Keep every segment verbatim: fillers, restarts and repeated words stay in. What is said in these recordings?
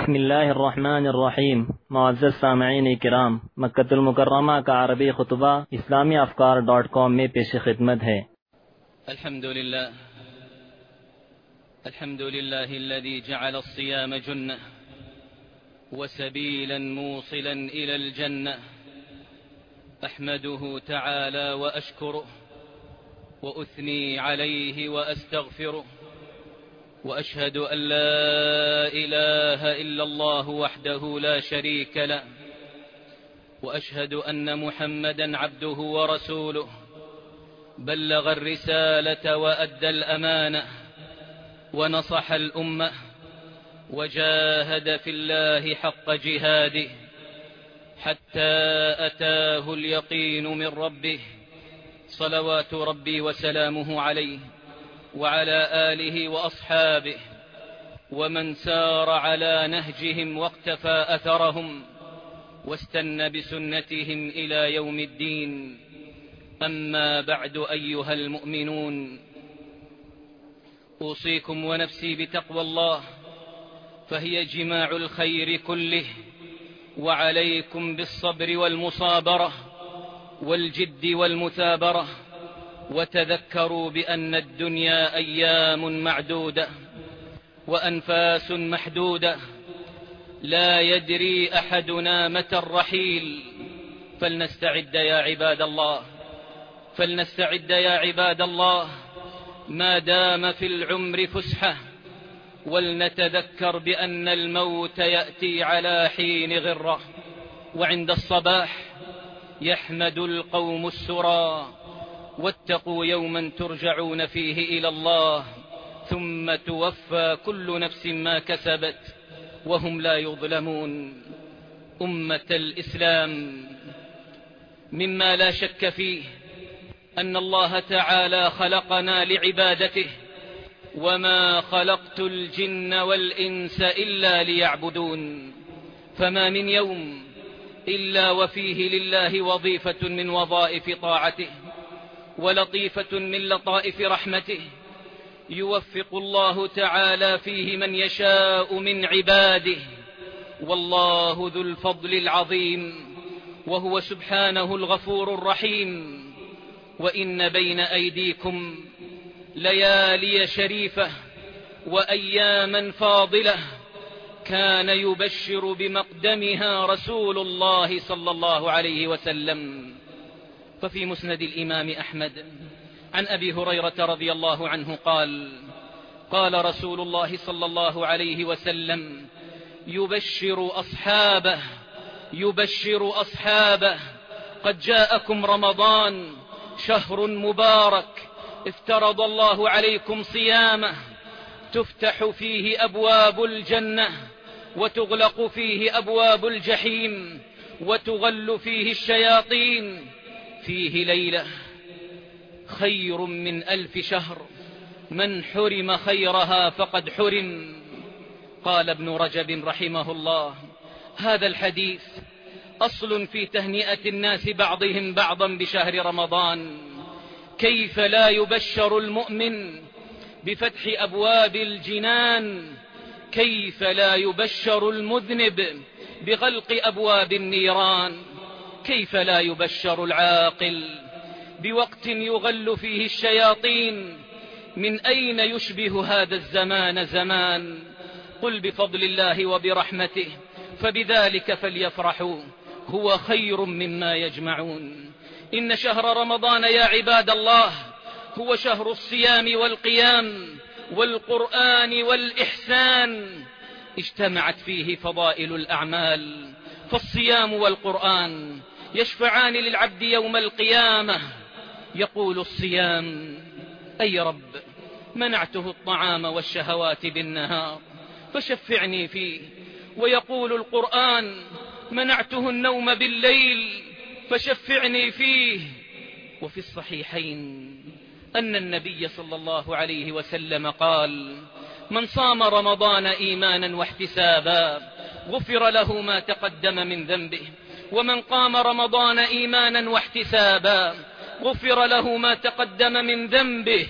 بسم الله الرحمن الرحیم. معزز سامعین کرام، مکۃ المکرمہ کا عربی خطبہ اسلامی افکار ڈاٹ کام میں پیش خدمت ہے۔ الحمد لله الحمد لله الذي جعل الصيام جنة وسبيلا موصلا إلى الجنة، أحمده تعالى وأشكره وأثني عليه وأستغفره، وأشهد أن لا إله إلا الله وحده لا شريك له، وأشهد أن محمدا عبده ورسوله، بلغ الرسالة وأدى الأمانة ونصح الأمة وجاهد في الله حق جهاده حتى أتاه اليقين من ربه، صلوات ربي وسلامه عليه وعلى آله وأصحابه ومن سار على نهجهم واقتفى أثرهم واستنى بسنتهم إلى يوم الدين. أما بعد، أيها المؤمنون، أوصيكم ونفسي بتقوى الله، فهي جماع الخير كله، وعليكم بالصبر والمصابرة والجد والمثابرة، وتذكروا بأن الدنيا أيام معدودة وأنفاس محدودة، لا يدري أحدنا متى الرحيل، فلنستعد يا عباد الله فلنستعد يا عباد الله ما دام في العمر فسحة، ولنتذكر بأن الموت يأتي على حين غرة، وعند الصباح يحمد القوم السرى، واتقوا يوما ترجعون فيه إلى الله ثم توفى كل نفس ما كسبت وهم لا يظلمون. أمة الإسلام، مما لا شك فيه أن الله تعالى خلقنا لعبادته، وما خلقت الجن والإنس إلا ليعبدون، فما من يوم إلا وفيه لله وظيفة من وظائف طاعته ولطيفة من لطائف رحمته، يوفق الله تعالى فيه من يشاء من عباده، والله ذو الفضل العظيم، وهو سبحانه الغفور الرحيم. وإن بين أيديكم ليالي شريفة وأياما فاضلة كان يبشر بمقدمها رسول الله صلى الله عليه وسلم. ففي مسند الإمام أحمد عن أبي هريرة رضي الله عنه قال: قال رسول الله صلى الله عليه وسلم: يبشر أصحابه يبشر أصحابه قد جاءكم رمضان، شهر مبارك افترض الله عليكم صيامه، تفتح فيه أبواب الجنة وتغلق فيه أبواب الجحيم وتغل فيه الشياطين، فيه ليلة خير من ألف شهر، من حرم خيرها فقد حرم. قال ابن رجب رحمه الله: هذا الحديث أصل في تهنئة الناس بعضهم بعضا بشهر رمضان. كيف لا يبشر المؤمن بفتح أبواب الجنان؟ كيف لا يبشر المذنب بغلق أبواب النيران؟ كيف لا يبشر العاقل بوقت يغل فيه الشياطين؟ من أين يشبه هذا الزمان زمان؟ قل بفضل الله وبرحمته فبذلك فليفرحوا هو خير مما يجمعون. إن شهر رمضان يا عباد الله هو شهر الصيام والقيام والقرآن والإحسان، اجتمعت فيه فضائل الأعمال، فالصيام والقرآن يشفعان للعبد يوم القيامة. يقول الصيام: أي رب، منعته الطعام والشهوات بالنهار فشفعني فيه. ويقول القرآن: منعته النوم بالليل فشفعني فيه. وفي الصحيحين أن النبي صلى الله عليه وسلم قال: من صام رمضان إيمانا واحتسابا غفر له ما تقدم من ذنبه، ومن قام رمضان إيمانا واحتسابا غفر له ما تقدم من ذنبه،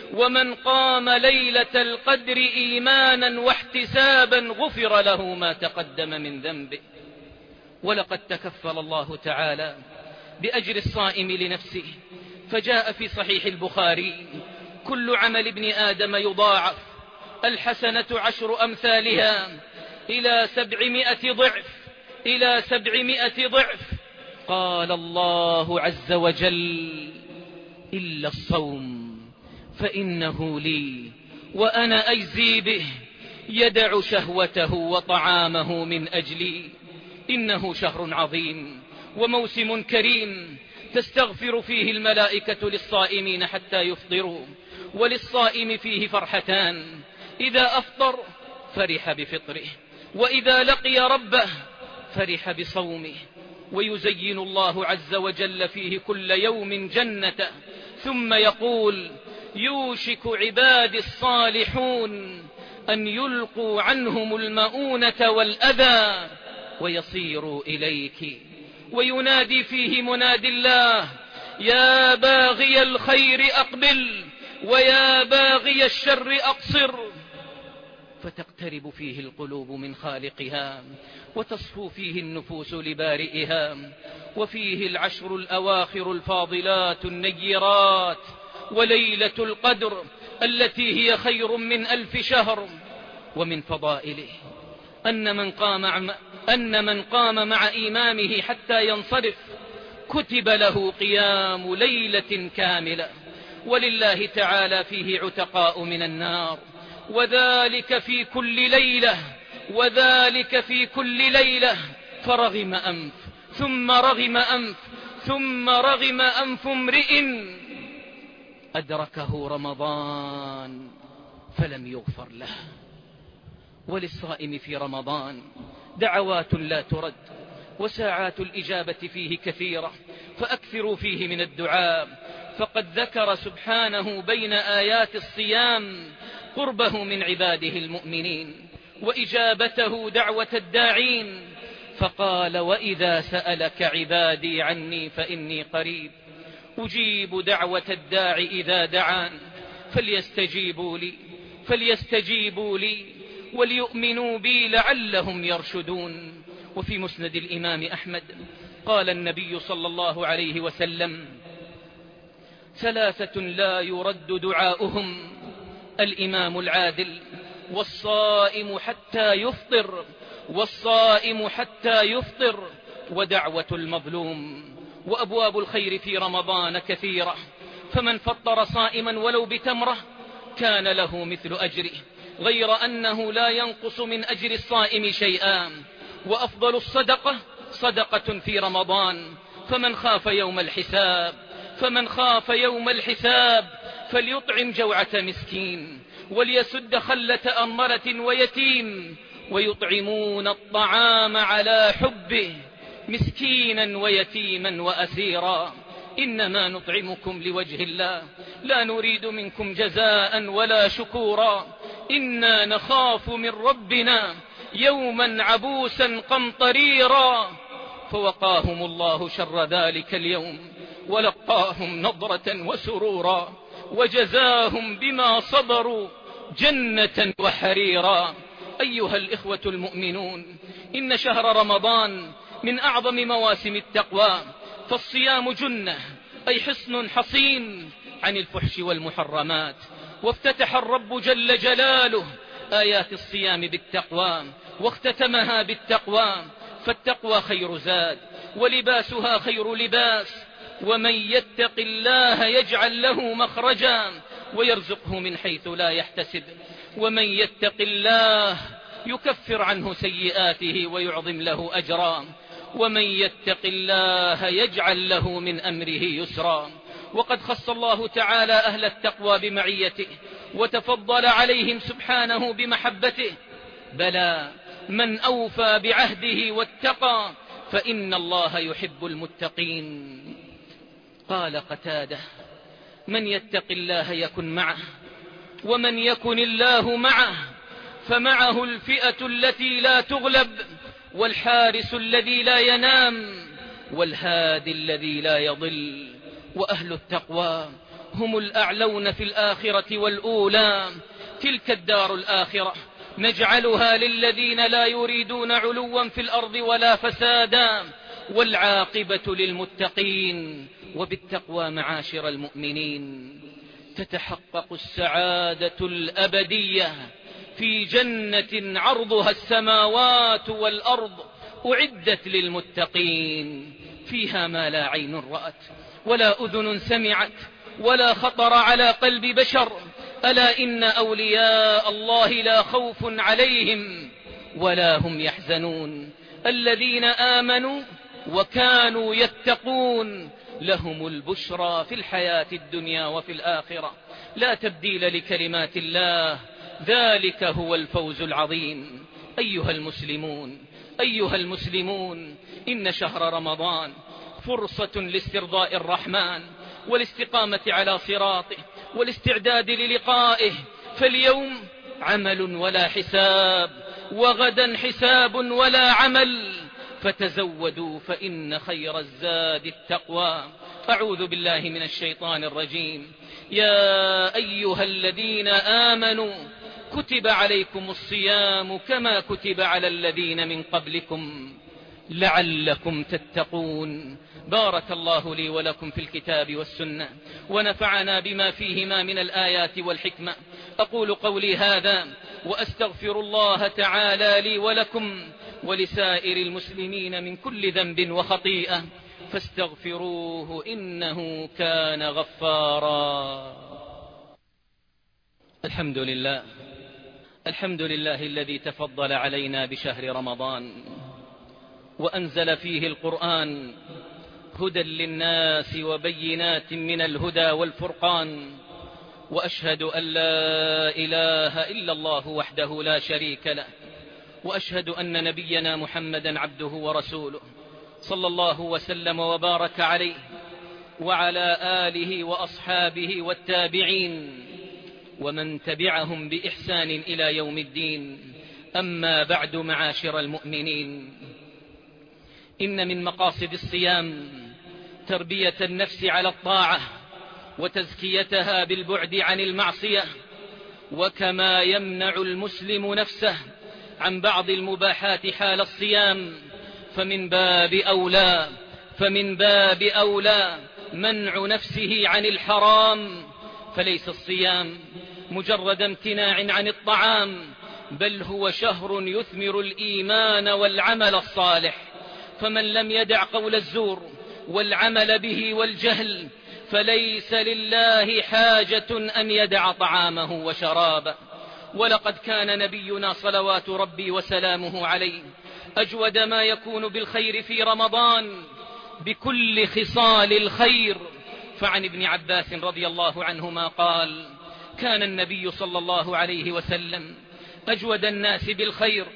ومن قام ليلة القدر إيمانا واحتسابا غفر له ما تقدم من ذنبه. ولقد تكفل الله تعالى بأجر الصائم لنفسه، فجاء في صحيح البخاري: كل عمل ابن آدم يضاعف، الحسنة عشر أمثالها إلى سبعمائة ضعف إلى سبعمائة ضعف. قال الله عز وجل: إلا الصوم فإنه لي وأنا أجزي به، يدع شهوته وطعامه من أجلي. إنه شهر عظيم وموسم كريم تستغفر فيه الملائكة للصائمين حتى يفطروا، وللصائم فيه فرحتان: إذا أفطر فرح بفطره، وإذا لقي ربه فرح بصومه. ويزين الله عز وجل فيه كل يوم جنة، ثم يقول: يوشك عبادي الصالحون أن يلقوا عنهم المؤونة والأذى ويصيروا إليك. وينادي فيه مناد الله: يا باغي الخير أقبل ويا باغي الشر أقصر. فتقترب فيه القلوب من خالقها، وتصفو فيه النفوس لبارئها. وفيه العشر الأواخر الفاضلات النيرات، وليلة القدر التي هي خير من ألف شهر. ومن فضائله أن من قام أن من قام مع إمامه حتى ينصرف كتب له قيام ليلة كاملة. ولله تعالى فيه عتقاء من النار، وذلك في كل ليلة وذلك في كل ليلة. فرغم أنف ثم رغم أنف ثم رغم أنف امرئ أدركه رمضان فلم يغفر له. وللصائم في رمضان دعوات لا ترد، وساعات الإجابة فيه كثيرة، فأكثروا فيه من الدعاء. فقد ذكر سبحانه بين آيات الصيام قربه من عباده المؤمنين، وإجابته دعوة الداعين، فقال: وإذا سألك عبادي عني فإني قريب أجيب دعوة الداع إذا دعان فليستجيبوا لي فليستجيبوا لي وليؤمنوا بي لعلهم يرشدون. وفي مسند الإمام أحمد قال النبي صلى الله عليه وسلم: ثلاثة لا يرد دعاؤهم: الإمام العادل، والصائم حتى يفطر والصائم حتى يفطر ودعوة المظلوم. وأبواب الخير في رمضان كثيرة، فمن فطر صائما ولو بتمرة كان له مثل أجره، غير أنه لا ينقص من أجر الصائم شيئا. وأفضل الصدقة صدقة في رمضان. فمن خاف يوم الحساب فمن خاف يوم الحساب فليطعم جوعة مسكين، وليسد خلة أمرة ويتيم، ويطعمون الطعام على حبه مسكينا ويتيما وأسيرا. إنما نطعمكم لوجه الله لا نريد منكم جزاء ولا شكورا، إنا نخاف من ربنا يوما عبوسا قمطريرا. فوقاهم الله شر ذلك اليوم ولقاهم نضرة وسرورا، وجزاهم بما صبروا جنة وحريرا. أيها الإخوة المؤمنون، إن شهر رمضان من أعظم مواسم التقوى، فالصيام جنة أي حصن حصين عن الفحش والمحرمات. وافتتح الرب جل جلاله آيات الصيام بالتقوى واختتمها بالتقوى، فالتقوى خير زاد ولباسها خير لباس. ومن يتق الله يجعل له مخرجا ويرزقه من حيث لا يحتسب، ومن يتق الله يكفر عنه سيئاته ويعظم له أجرا، ومن يتق الله يجعل له من أمره يسرا. وقد خص الله تعالى أهل التقوى بمعيته، وتفضل عليهم سبحانه بمحبته. بلى من أوفى بعهده واتقى فإن الله يحب المتقين. قال قتادة: من يتق الله يكن معه، ومن يكن الله معه فمعه الفئة التي لا تغلب، والحارس الذي لا ينام، والهادي الذي لا يضل. وأهل التقوى هم الأعلون في الآخرة والأولى. تلك الدار الآخرة نجعلها للذين لا يريدون علوا في الأرض ولا فسادا، والعاقبة للمتقين. وبالتقوى معاشر المؤمنين تتحقق السعادة الأبدية في جنة عرضها السماوات والأرض أعدت للمتقين، فيها ما لا عين رأت ولا أذن سمعت ولا خطر على قلب بشر. ألا إن أولياء الله لا خوف عليهم ولا هم يحزنون، الذين آمنوا وكانوا يتقون لهم البشرى في الحياة الدنيا وفي الآخرة، لا تبديل لكلمات الله، ذلك هو الفوز العظيم. أيها المسلمون أيها المسلمون إن شهر رمضان فرصة لاسترضاء الرحمن والاستقامة على صراطه والاستعداد للقائه، فاليوم عمل ولا حساب، وغدا حساب ولا عمل، فتزودوا فإن خير الزاد التقوى. أعوذ بالله من الشيطان الرجيم. يا أيها الذين آمنوا كتب عليكم الصيام كما كتب على الذين من قبلكم لعلكم تتقون. بارك الله لي ولكم في الكتاب والسنة، ونفعنا بما فيهما من الآيات والحكمة. أقول قولي هذا وأستغفر الله تعالى لي ولكم ولسائر المسلمين من كل ذنب وخطيئة، فاستغفروه إنه كان غفارا. الحمد لله الحمد لله الذي تفضل علينا بشهر رمضان وأنزل فيه القرآن هدى للناس وبينات من الهدى والفرقان، وأشهد أن لا إله إلا الله وحده لا شريك له، وأشهد أن نبينا محمدا عبده ورسوله صلى الله وسلم وبارك عليه وعلى آله وأصحابه والتابعين ومن تبعهم بإحسان إلى يوم الدين. أما بعد معاشر المؤمنين، إن من مقاصد الصيام تربية النفس على الطاعة وتزكيتها بالبعد عن المعصية، وكما يمنع المسلم نفسه عن بعض المباحات حال الصيام، فمن باب أولى فمن باب أولى منع نفسه عن الحرام. فليس الصيام مجرد امتناع عن الطعام، بل هو شهر يثمر الإيمان والعمل الصالح، فمن لم يدع قول الزور والعمل به والجهل فليس لله حاجة أن يدع طعامه وشرابه. ولقد كان نبينا صلوات ربي وسلامه عليه أجود ما يكون بالخير في رمضان بكل خصال الخير. فعن ابن عباس رضي الله عنهما قال: كان النبي صلى الله عليه وسلم أجود الناس بالخير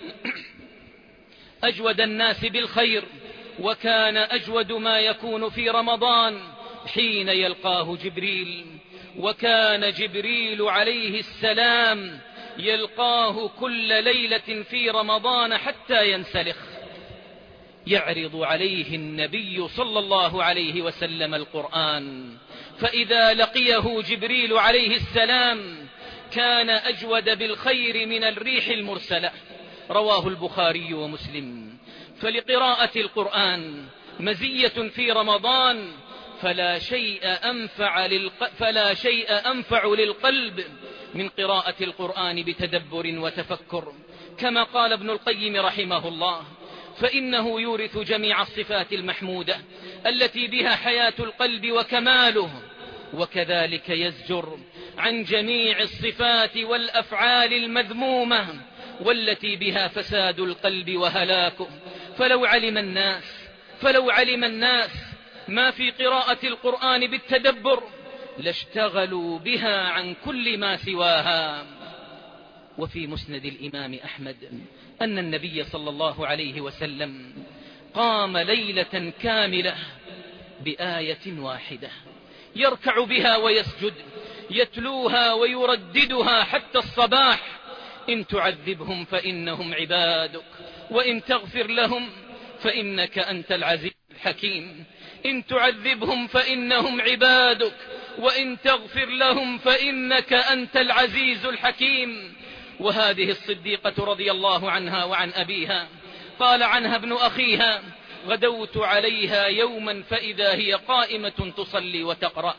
أجود الناس بالخير وكان أجود ما يكون في رمضان حين يلقاه جبريل، وكان جبريل عليه السلام يلقاه كل ليلة في رمضان حتى ينسلخ، يعرض عليه النبي صلى الله عليه وسلم القرآن، فإذا لقيه جبريل عليه السلام كان أجود بالخير من الريح المرسلة. رواه البخاري ومسلم. فلقراءة القرآن مزية في رمضان، فلا شيء أنفع, للق... فلا شيء أنفع للقلب من قراءة القرآن بتدبر وتفكر، كما قال ابن القيم رحمه الله: فإنه يورث جميع الصفات المحمودة التي بها حياة القلب وكماله، وكذلك يزجر عن جميع الصفات والأفعال المذمومة والتي بها فساد القلب وهلاكه. فلو علم الناس فلو علم الناس ما في قراءة القرآن بالتدبر لاشتغلوا بها عن كل ما سواها. وفي مسند الإمام أحمد أن النبي صلى الله عليه وسلم قام ليلة كاملة بآية واحدة يركع بها ويسجد، يتلوها ويرددها حتى الصباح: إن تعذبهم فإنهم عبادك، وإن تغفر لهم فإنك أنت العزيز الحكيم. إن تعذبهم فإنهم عبادك، وإن تغفر لهم فإنك أنت العزيز الحكيم. وهذه الصديقة رضي الله عنها وعن أبيها قال عنها ابن أخيها: غدوت عليها يوما فإذا هي قائمة تصلي وتقرأ: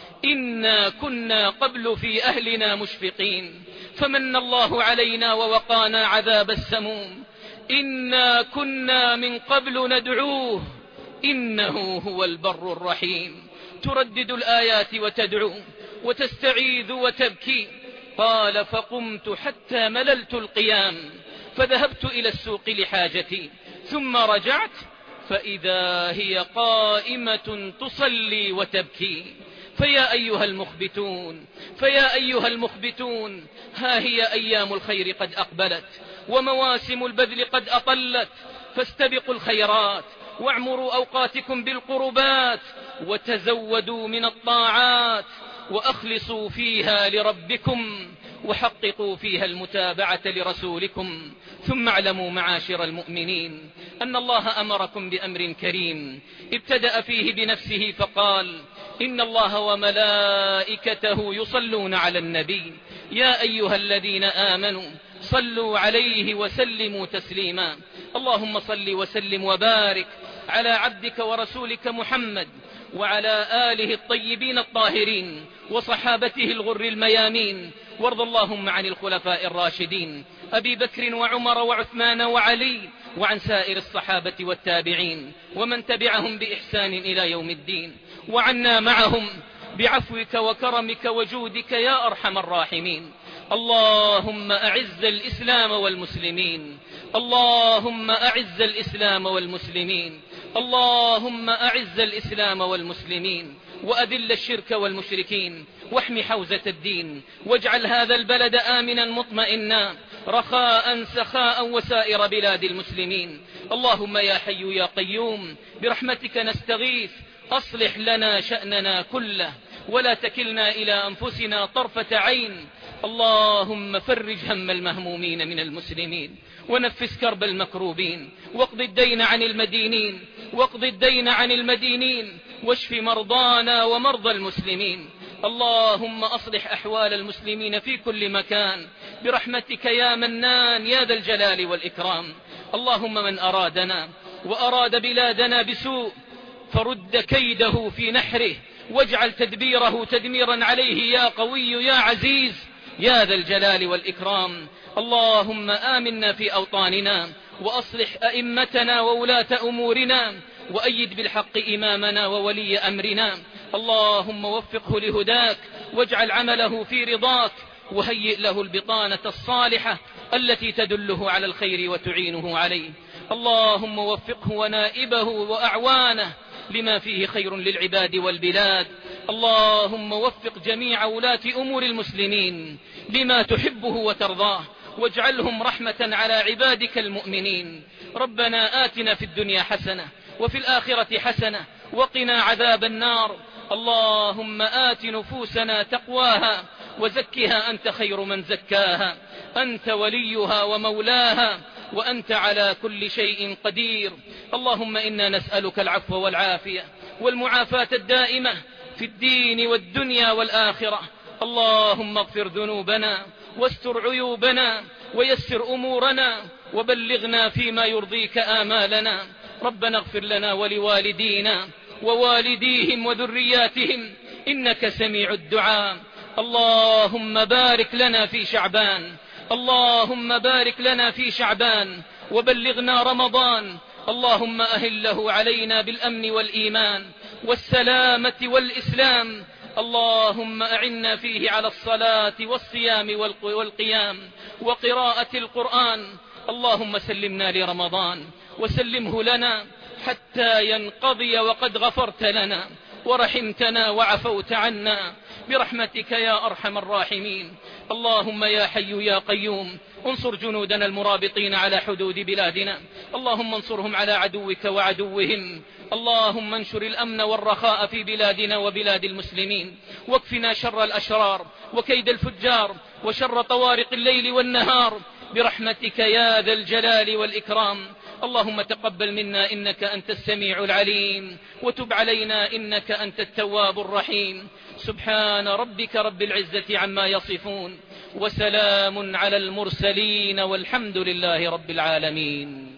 إنا كنا قبل في أهلنا مشفقين فمن الله علينا ووقانا عذاب السموم، إنا كنا من قبل ندعوه إنه هو البر الرحيم. تردد الآيات وتدعو وتستعيذ وتبكي. قال: فقمت حتى مللت القيام فذهبت إلى السوق لحاجتي ثم رجعت فإذا هي قائمة تصلي وتبكي. فيا أيها المخبتون فيا أيها المخبتون ها هي أيام الخير قد أقبلت ومواسم البذل قد أطلت، فاستبقوا الخيرات واعمروا أوقاتكم بالقربات وتزودوا من الطاعات وأخلصوا فيها لربكم وحققوا فيها المتابعة لرسولكم. ثم اعلموا معاشر المؤمنين أن الله أمركم بأمر كريم ابتدأ فيه بنفسه فقال: إن الله وملائكته يصلون على النبي يا أيها الذين آمنوا صلوا عليه وسلموا تسليما. اللهم صل وسلم وبارك على عبدك ورسولك محمد وعلى آله الطيبين الطاهرين وصحابته الغر الميامين، وارض اللهم عن الخلفاء الراشدين أبي بكر وعمر وعثمان وعلي، وعن سائر الصحابة والتابعين ومن تبعهم بإحسان إلى يوم الدين، وعنا معهم بعفوك وكرمك وجودك يا أرحم الراحمين. اللهم أعز الإسلام والمسلمين، اللهم أعز الإسلام والمسلمين، اللهم أعز الإسلام والمسلمين، وأذل الشرك والمشركين، واحمي حوزة الدين، واجعل هذا البلد آمنا مطمئنا رخاء سخاء وسائر بلاد المسلمين. اللهم يا حي يا قيوم برحمتك نستغيث، أصلح لنا شأننا كله ولا تكلنا إلى أنفسنا طرفة عين. اللهم فرج هم المهمومين من المسلمين ونفس كرب المكروبين، واقض الدين عن المدينين واقض الدين عن المدينين واشف مرضانا ومرضى المسلمين. اللهم أصلح أحوال المسلمين في كل مكان برحمتك يا منان يا ذا الجلال والإكرام. اللهم من أرادنا وأراد بلادنا بسوء فرد كيده في نحره واجعل تدبيره تدميرا عليه يا قوي يا عزيز يا ذا الجلال والإكرام. اللهم آمنا في أوطاننا وأصلح أئمتنا وولاة أمورنا وأيد بالحق إمامنا وولي أمرنا. اللهم وفقه لهداك واجعل عمله في رضاك وهيئ له البطانة الصالحة التي تدله على الخير وتعينه عليه. اللهم وفقه ونائبه وأعوانه لما فيه خير للعباد والبلاد. اللهم وفق جميع ولاة أمور المسلمين لما تحبه وترضاه واجعلهم رحمة على عبادك المؤمنين. ربنا آتنا في الدنيا حسنة وفي الآخرة حسنة وقنا عذاب النار. اللهم آت نفوسنا تقواها وزكها أنت خير من زكاها، أنت وليها ومولاها وأنت على كل شيء قدير. اللهم إنا نسألك العفو والعافية والمعافاة الدائمة في الدين والدنيا والآخرة. اللهم اغفر ذنوبنا واستر عيوبنا ويسر أمورنا وبلغنا فيما يرضيك آمالنا. ربنا اغفر لنا ولوالدينا ووالديهم وذرياتهم إنك سميع الدعاء. اللهم بارك لنا في شعبان، اللهم بارك لنا في شعبان وبلغنا رمضان. اللهم أهله علينا بالأمن والإيمان والسلامة والإسلام. اللهم أعنا فيه على الصلاة والصيام والقيام وقراءة القرآن. اللهم سلمنا لرمضان وسلمه لنا حتى ينقضي وقد غفرت لنا ورحمتنا وعفوت عنا برحمتك يا أرحم الراحمين. اللهم يا حي يا قيوم انصر جنودنا المرابطين على حدود بلادنا. اللهم انصرهم على عدوك وعدوهم. اللهم انشر الأمن والرخاء في بلادنا وبلاد المسلمين، واكفنا شر الأشرار وكيد الفجار وشر طوارق الليل والنهار برحمتك يا ذا الجلال والإكرام. اللهم تقبل منا إنك أنت السميع العليم، وتب علينا إنك أنت التواب الرحيم. سبحان ربك رب العزة عما يصفون، وسلام على المرسلين، والحمد لله رب العالمين.